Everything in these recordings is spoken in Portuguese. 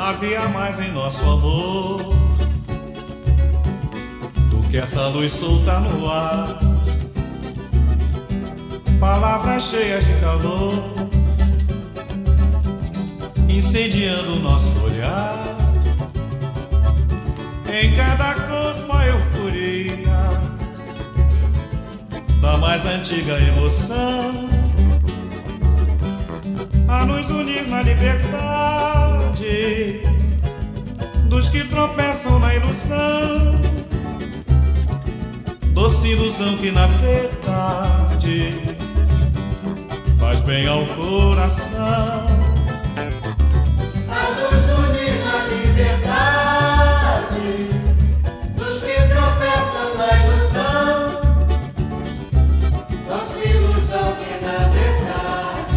havia mais em nosso amor do que essa luz solta no ar. Palavras cheias de calor, incendiando o nosso olhar. Em cada corpo a euforia da mais antiga emoção, a nos unir na liberdade dos que tropeçam na ilusão. Doce ilusão que na verdade faz bem ao coração. A nos unir na liberdade dos que tropeçam na ilusão. Doce ilusão que na verdade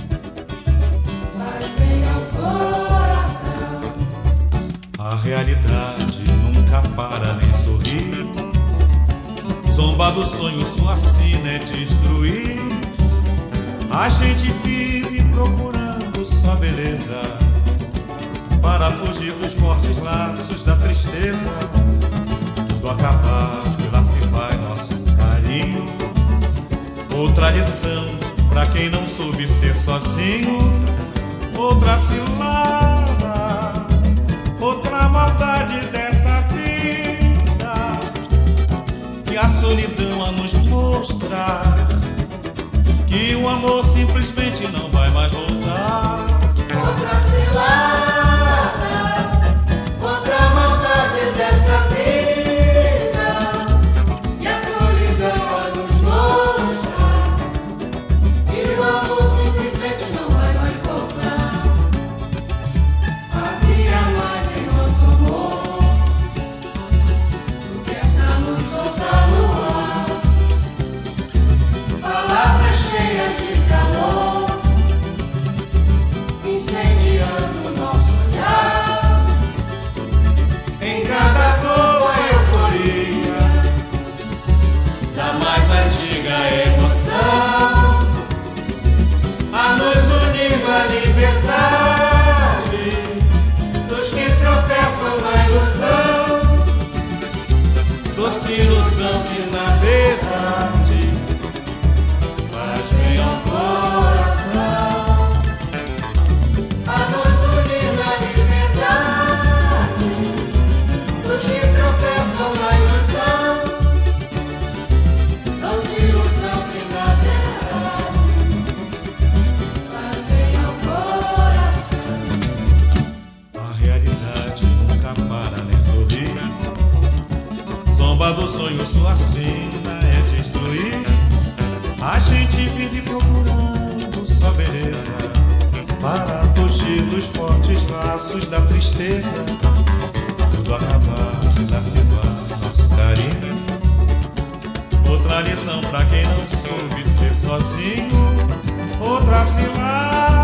faz bem ao coração. A realidade nunca para nem sorrir. Zomba do sonho, sua sina é destruir. A gente vive procurando só beleza para fugir dos fortes laços da tristeza. Tudo acabado e lá se vai nosso carinho. Outra lição pra quem não soube ser sozinho. Outra cilada, outra maldade dessa vida, que a solidão a nos mostrar que o amor simplesmente não vai mais voltar. Outra cilada, outra maldade desta vida, e a solidão a nos mostrar que o amor simplesmente não vai mais voltar. Havia mais em nosso amor do que essa luz solta no ar. Palavras cheias de calor, incendiando nosso olhar. Em cada cor a euforia da mais antiga emoção, A nos unir na liberdade dos que tropeçam na ilusão. doce ilusão que na verdade faz bem ao coração. A nos unir na liberdade dos que tropeçam na ilusão. Doce ilusão que na verdade faz bem ao coração. A realidade nunca para nem sorrir. Zomba do sonho, sua sina é destruir. A gente vive procurando só beleza para fugir dos fortes laços da tristeza. Tudo acabar, lá se vai nosso carinho. Outra lição pra quem não soube ser sozinho. Outra cilada,